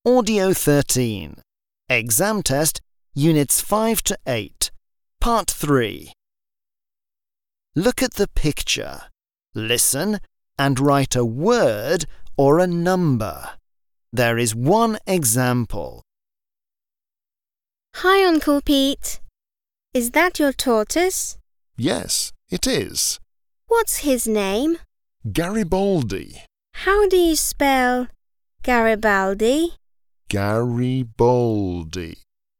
Audio 13. Exam Test, Units 5 to 8. Part 3. Look at the picture. Listen and write a word or a number. There is one example. Hi, Uncle Pete. Is that your tortoise? Yes, it is. What's his name? Garibaldi. How do you spell Garibaldi? Garibaldi.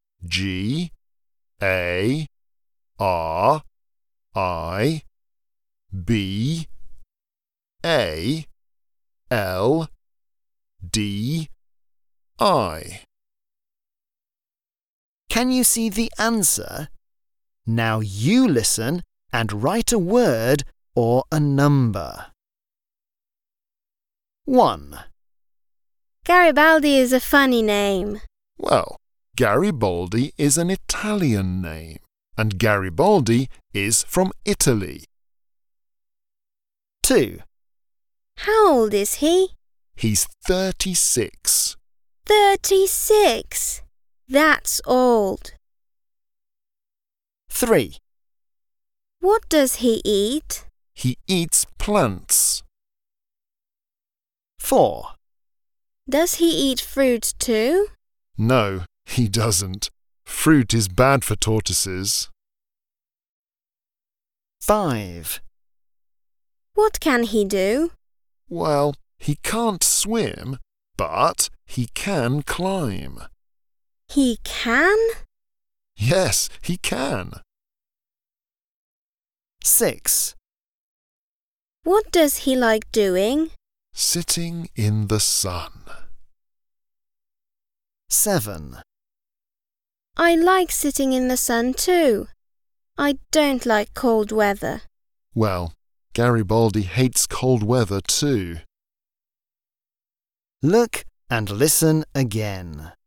G-A-R-I-B-A-L-D-I. Can you see the answer? Now you listen and write a word or a number. 1. Garibaldi is a funny name. Well, Garibaldi is an Italian name, and Garibaldi is from Italy. 2. How old is he? He's 36. 36. That's old. 3. What does he eat? He eats plants. 4. Does he eat fruit too? No, he doesn't. Fruit is bad for tortoises. 5. What can he do? Well, he can't swim, but he can climb. He can? Yes, he can. 6. What does he like doing? Sitting in the sun. 7. I like sitting in the sun too. I don't like cold weather. Well, Garibaldi hates cold weather too. Look and listen again.